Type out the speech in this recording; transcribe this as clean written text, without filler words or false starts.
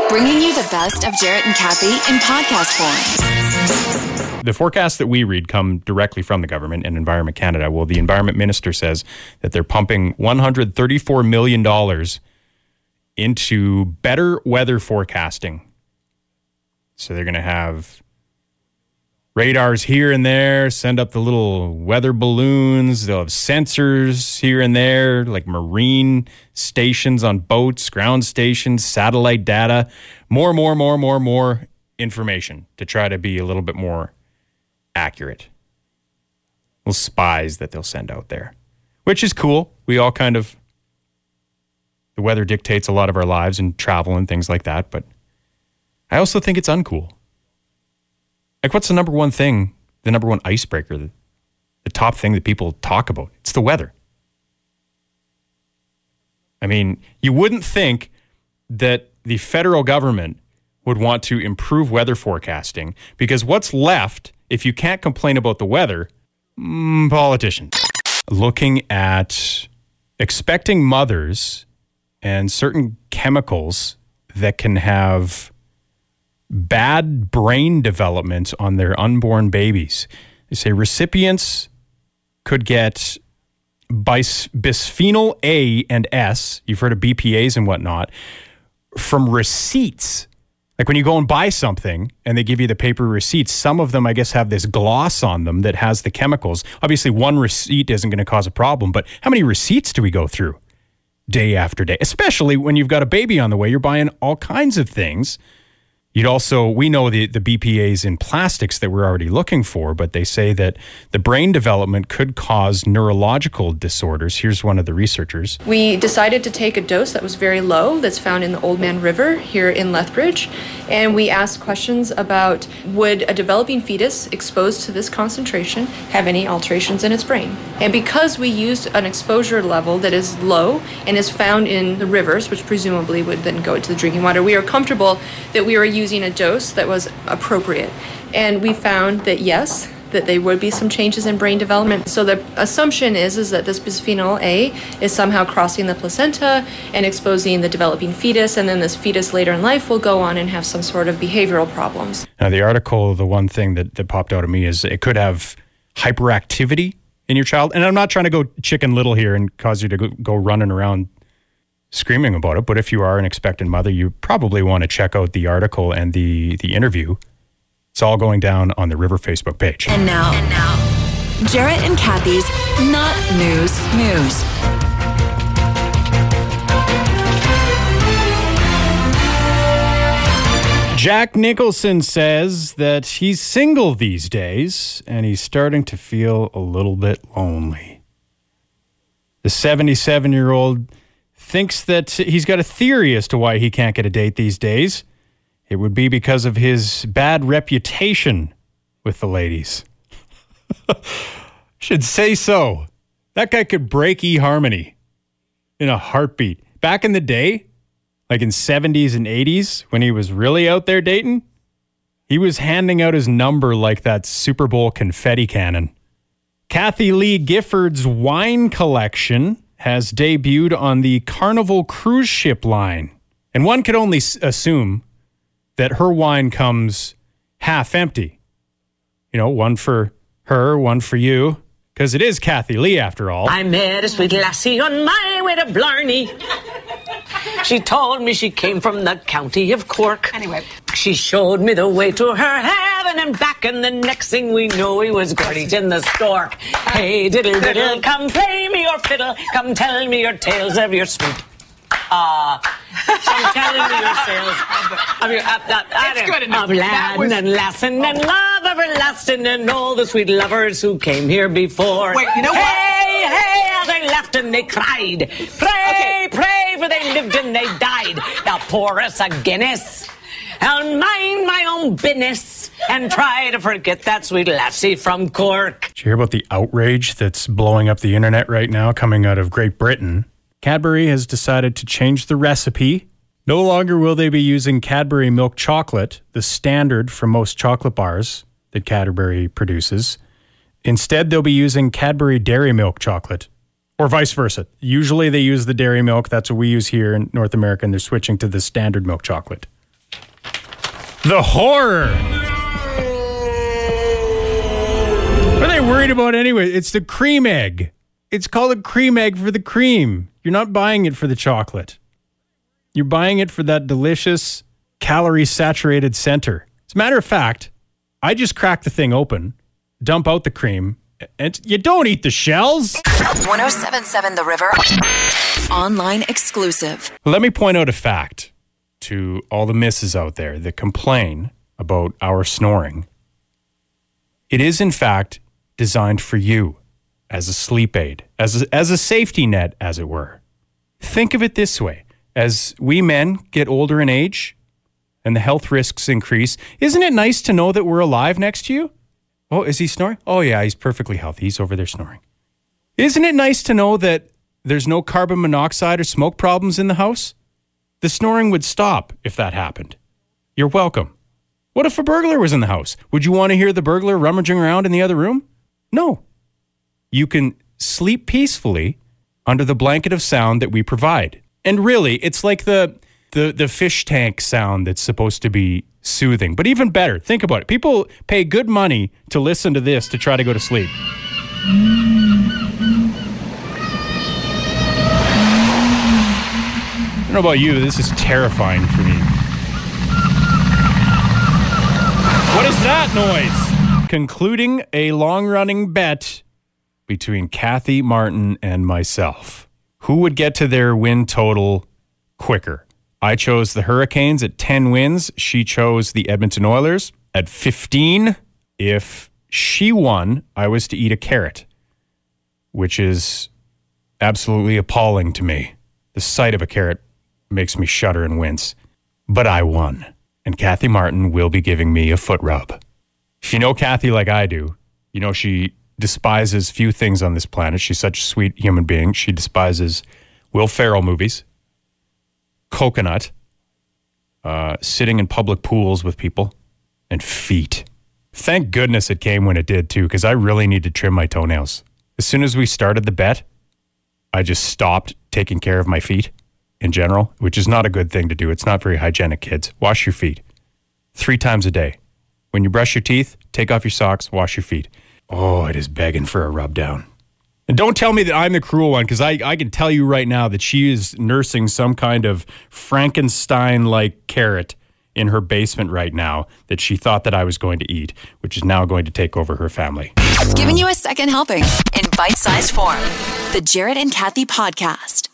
Bringing you the best of Jarrett and Kathy in podcast form. The forecasts that we read come directly from the government and Environment Canada. Well, the Environment Minister says that they're pumping $134 million into better weather forecasting. So they're going to have radars here and there, send up the little weather balloons. They'll have sensors here and there, like marine stations on boats, ground stations, satellite data, more information to try to be a little bit more accurate. Little spies that they'll send out there, which is cool. We all kind of, the weather dictates a lot of our lives and travel and things like that, but I also think it's uncool. Like, what's the number one thing, the number one icebreaker, the top thing that people talk about? It's the weather. I mean, you wouldn't think that the federal government would want to improve weather forecasting, because what's left if you can't complain about the weather? Politicians. Looking at expecting mothers and certain chemicals that can have bad brain development on their unborn babies. They say recipients could get bisphenol A and S, you've heard of BPAs and whatnot, from receipts. Like when you go and buy something and they give you the paper receipts, some of them, I guess, have this gloss on them that has the chemicals. Obviously, one receipt isn't going to cause a problem, but how many receipts do we go through day after day? Especially when you've got a baby on the way, you're buying all kinds of things. You'd also, we know the BPAs in plastics that we're already looking for, but they say that the brain development could cause neurological disorders. Here's one of the researchers. We decided to take a dose that was very low, that's found in the Oldman River here in Lethbridge, and we asked questions about, would a developing fetus exposed to this concentration have any alterations in its brain? And because we used an exposure level that is low and is found in the rivers, which presumably would then go into the drinking water, we are comfortable that we were using a dose that was appropriate. And we found that yes, that there would be some changes in brain development. So the assumption is that this bisphenol A is somehow crossing the placenta and exposing the developing fetus, and then this fetus later in life will go on and have some sort of behavioral problems. Now the article, the one thing that popped out at me is it could have hyperactivity in your child. And I'm not trying to go Chicken Little here and cause you to go running around screaming about it, but if you are an expectant mother, you probably want to check out the article and the interview. It's all going down on the River Facebook page. And now, Jarrett and Kathy's Not News. Jack Nicholson says that he's single these days and he's starting to feel a little bit lonely. The 77-year-old thinks that he's got a theory as to why he can't get a date these days. It would be because of his bad reputation with the ladies. Should say so. That guy could break eHarmony in a heartbeat. Back in the day, like in 70s and 80s, when he was really out there dating, he was handing out his number like that Super Bowl confetti cannon. Kathy Lee Gifford's wine collection has debuted on the Carnival cruise ship line. And one could only assume that her wine comes half empty. You know, one for her, one for you. Because it is Kathy Lee, after all. I met a sweet lassie on my way to Blarney. She told me she came from the county of Cork. Anyway, she showed me the way to her heaven and back, and the next thing we know, he was great in the stork. Hey, diddle, diddle, come play me your fiddle, come tell me your tales of your sweet. Come tell me your tales of your it's good enough. Of lad and lassen and love everlasting and all the sweet lovers who came here before. Wait, you know what? Hey, how they laughed and they cried. Pray, for they lived and they died. Now pour us a Guinness. I'll mind my own business and try to forget that sweet lassie from Cork. Did you hear about the outrage that's blowing up the internet right now coming out of Great Britain? Cadbury has decided to change the recipe. No longer will they be using Cadbury milk chocolate, the standard for most chocolate bars that Cadbury produces. Instead, they'll be using Cadbury dairy milk chocolate, or vice versa. Usually they use the dairy milk. That's what we use here in North America, and they're switching to the standard milk chocolate. The horror. What are they worried about anyway? It's the cream egg. It's called a cream egg for the cream. You're not buying it for the chocolate. You're buying it for that delicious, calorie-saturated center. As a matter of fact, I just crack the thing open, dump out the cream, and you don't eat the shells. 107.7 The River. Online exclusive. Let me point out a fact to all the misses out there that complain about our snoring. It is, in fact, designed for you as a sleep aid, as a safety net, as it were. Think of it this way. As we men get older in age and the health risks increase, isn't it nice to know that we're alive next to you? Oh, is he snoring? Oh, yeah, he's perfectly healthy. He's over there snoring. Isn't it nice to know that there's no carbon monoxide or smoke problems in the house? The snoring would stop if that happened. You're welcome. What if a burglar was in the house? Would you want to hear the burglar rummaging around in the other room? No. You can sleep peacefully under the blanket of sound that we provide. And really, it's like the fish tank sound that's supposed to be soothing. But even better, think about it. People pay good money to listen to this to try to go to sleep. I don't know about you, this is terrifying for me. What is that noise? Concluding a long-running bet between Kathy Martin and myself. Who would get to their win total quicker? I chose the Hurricanes at 10 wins. She chose the Edmonton Oilers at 15. If she won, I was to eat a carrot, which is absolutely appalling to me. The sight of a carrot makes me shudder and wince. But I won, and Kathy Martin will be giving me a foot rub. If you know Kathy like I do, you know she despises few things on this planet. She's such a sweet human being. She despises Will Ferrell movies, coconut, sitting in public pools with people, and feet. Thank goodness it came when it did, too, because I really need to trim my toenails. As soon as we started the bet, I just stopped taking care of my feet in general, which is not a good thing to do. It's not very hygienic, kids. Wash your feet 3 times a day. When you brush your teeth, take off your socks, wash your feet. Oh, it is begging for a rub down. And don't tell me that I'm the cruel one, because I can tell you right now that she is nursing some kind of Frankenstein-like carrot in her basement right now that she thought that I was going to eat, which is now going to take over her family. Giving you a second helping in bite-sized form. The Jared and Kathy Podcast.